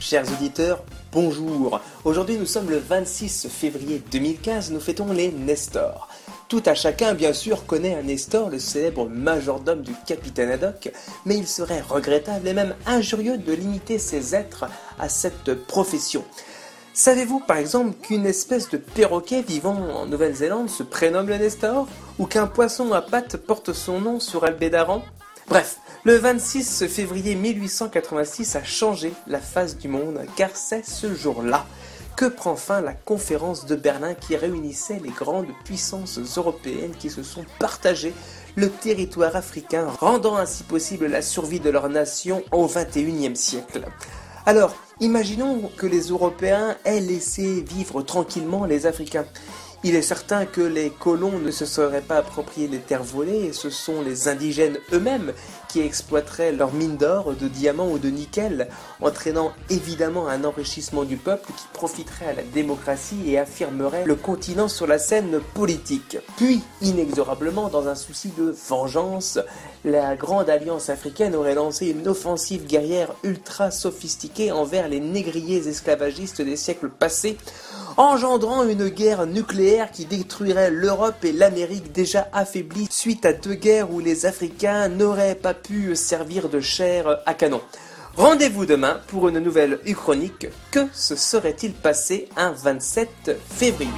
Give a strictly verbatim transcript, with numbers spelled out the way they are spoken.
Chers auditeurs, bonjour. Aujourd'hui nous sommes le vingt-six février deux mille quinze, nous fêtons les Nestors. Tout à chacun, bien sûr, connaît un Nestor, le célèbre majordome du capitaine Haddock, mais il serait regrettable et même injurieux de limiter ces êtres à cette profession. Savez-vous par exemple qu'une espèce de perroquet vivant en Nouvelle-Zélande se prénomme le Nestor, ou qu'un poisson à pattes porte son nom sur Albédaran? Bref, le vingt-six février mille huit cent quatre-vingt-six a changé la face du monde, car c'est ce jour-là que prend fin la conférence de Berlin qui réunissait les grandes puissances européennes qui se sont partagées le territoire africain, rendant ainsi possible la survie de leur nation au vingt et unième siècle. Alors, imaginons que les Européens aient laissé vivre tranquillement les Africains. Il est certain que les colons ne se seraient pas approprié les terres volées et ce sont les indigènes eux-mêmes qui exploiteraient leurs mines d'or, de diamants ou de nickel, entraînant évidemment un enrichissement du peuple qui profiterait à la démocratie et affirmerait le continent sur la scène politique. Puis, inexorablement, dans un souci de vengeance, la Grande Alliance africaine aurait lancé une offensive guerrière ultra sophistiquée envers les négriers esclavagistes des siècles passés, engendrant une guerre nucléaire qui détruirait l'Europe et l'Amérique déjà affaiblies suite à deux guerres où les Africains n'auraient pas pu servir de chair à canon. Rendez-vous demain pour une nouvelle Uchronique. Que se serait-il passé un vingt-sept février ?